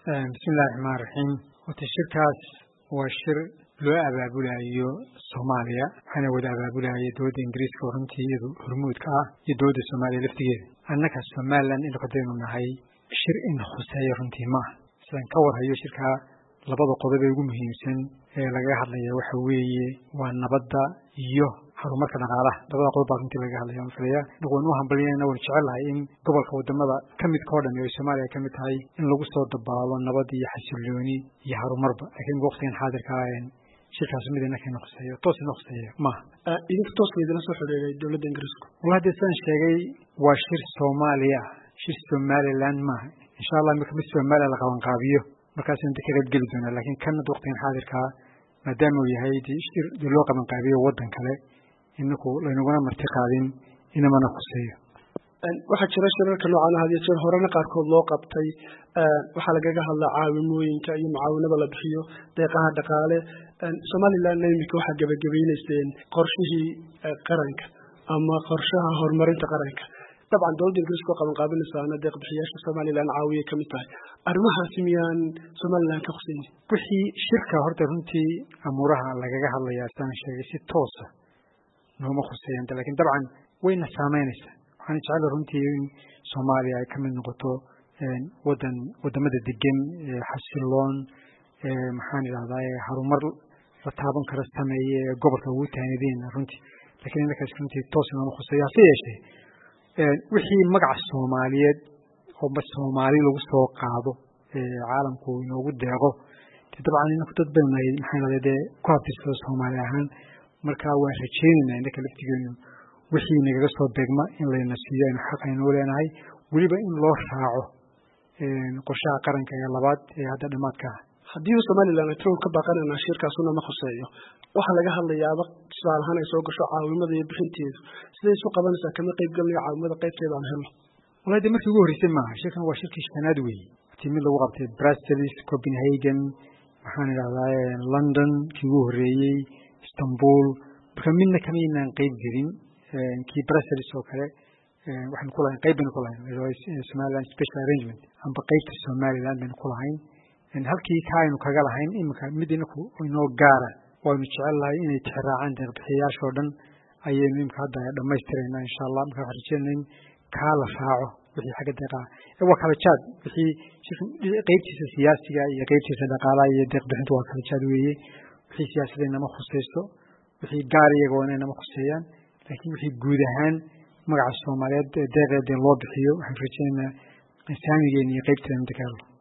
بسم الله الرحمن الرحيم وتشركاس وشر لو أبابولايو سوماليا أنا ودا أبابولايو دود إنجليز كورنتي هرمود كا يدود الصومالي لفتيه أنك الصومالان اللي قدرنا نهاي شر إن خسائر رنتي ما سان كور هيو شركة لبض قضية يقوم هيمسن لقاها لي وحوي والنبضة يو حرمك نقاله لبض قضية رنتي لقاها لي يوم فليا نقول نوهم بلينا ونشعلها إن قبل قدام هذا كم يتكون يا سوماليا كم هاي إن لو صوت الضباب والنبضة يحسلوني يحرم مربى لكن وقتين حاضر كاين شركة سميدنا كنا خسائر توصل نخسائر ما إذا توصل إذا نصح الدولة الإنجليزية وهذا السنة شيء وشر سوماليا شر سومالي لان ما إن شاء الله مكمل سومالي لقوان قابيه مركز أنت كذا بجلدنا لكن كان وقتين حاضر كا ما دام ويهايدي شر دلوقتي من قابيه ودن كله إنكو لأنه مرتقالين إنما نخسائر waxaa jira shirarka noocan ah iyo horena qaarkood loo qabtay waxa laga hadlaa caawimooyinka iyo macaawinada la bixiyo deeqaha dhaqaale Somaliland imika waxa gabagabeeyeen qorshihii qaranka ama qorshaha horumarinta qaranka طبعا dawladda Ingiriiska oo qaban qaabileysa deeq bixiyaasha Somaliland caawiye kamid tahay arrimahaasi miyaan Somaliland ka khusaynin wixii shirka horta runtii amuraha lagaga hadlayaa san sheegay si toos ah nooma khusayeen laakiin طبعا wayna saameynaysaa waxaan jecelahay runtii in Soomaaliya ay kamid noqoto wadamada degan xasiloon maxaan ilaahay harumar la taaban karo sameeyay gobolka ugu taanideen runtii laakiin inta runtii toos ma khusayay yeeshee wixii magaca Soomaaliyeed oo bas Soomaali lagu soo qaado caalamku inoogu deeqo dabcan in dad badan ay maxaan ilaahay ku habtiso Soomaali ahaan marka waan rajaynaynaa in kala tigayno wixii naga soo beegma in la nasiyo in xaq aynu leenahay waliba in loo raaco qorshaha qaranka ee labaad ee hadda dhamaadka haddii Somaliland ay ka baqanayna shirkaasuna ma khuseeyo waxa laga hadlayaa su'aalahan ay soo gasho caawimada iyo bixinteedu sidee isu qabanaysaa kama qayb galaya caawimada qaybteeda aan helno walaal markii ugu horeysay ma shirkan waa shirkii shanaad weey timid lagu qabtay Brussels Copenhagen waxaan ilaahay London kii ugu horeeyay Istanbul kamina kamiinaan qayb gelin kii Brussels oo kale waxaan ku lahayn qaybna ku lahayn Somaliland special arrangement amba qaybta Somaliland aan ku lahayn in halkii kaaynu kaga lahayn imika midina ku inoo gaara waanu jecelahay inay tixraacaan deeqbixiyaasha oo dhan ayaynu imika hadda dhamaystireynaa insha Allah marka rajaynayn kala raaco wixii xagga deeqa waa kala jaad wixii qaybtiisa siyaasiga iyo qaybtiisa dhaqaalaha iyo deeqbixinta waa kala jaad weeye wixii siyaasadeena ma khusayso wixii gaar iyaga oo inay ma khuseeyaan laakiin wixii guud ahaan magaca Soomaaliyeed deeqeeda loo bixiyo waxaan rajaynaynaa saamigeena iyo qaybteena